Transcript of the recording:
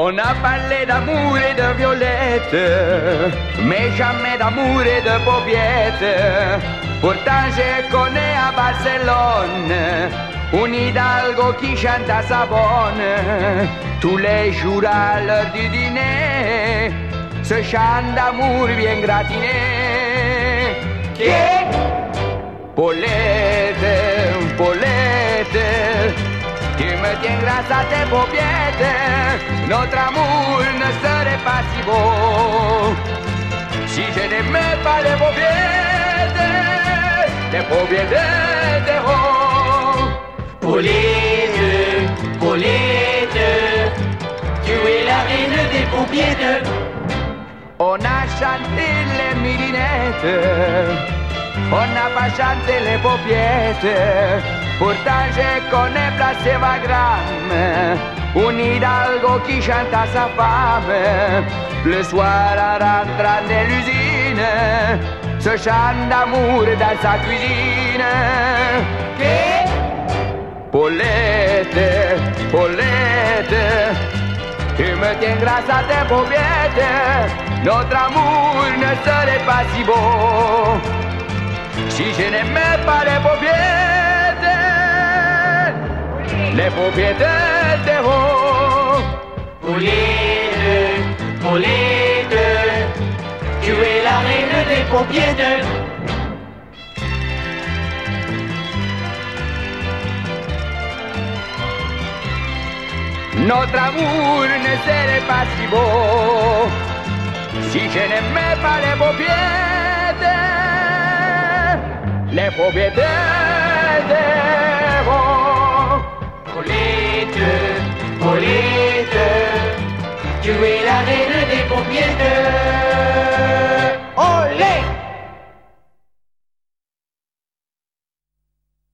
On a parlé d'amour et de violette, mais jamais d'amour et de paupiette. Pourtant je connais à Barcelone un hidalgo qui chante à sa bonne. Tous les jours à l'heure du dîner, ce chant d'amour bien gratiné. Qui? Paulette, Paulette, tu me tiens grâce à tes paupiètes. Notre amour ne serait pas si beau si je n'aimais pas les paupiètes de haut. Paulette, Paulette, tu es la reine des paupiètes. On a chanté les midinettes, on n'a pas chanté les paupiètes. Pourtant je connais Place Wagram, un hidalgo qui chante à sa femme le soir en rentrant de l'usine, ce chant d'amour dans sa cuisine. Qui? Paulette, Paulette, tu me tiens grâce à tes paupiètes. Notre amour ne serait pas si beau si je n'aimais pas les paupiètes de haut. Paulette, Paulette, tu es la reine des paupiètes. Notre amour ne serait pas si beau si je n'aimais pas les paupiètes de haut. Paulette, Paulette, tu es la reine des paupiètes.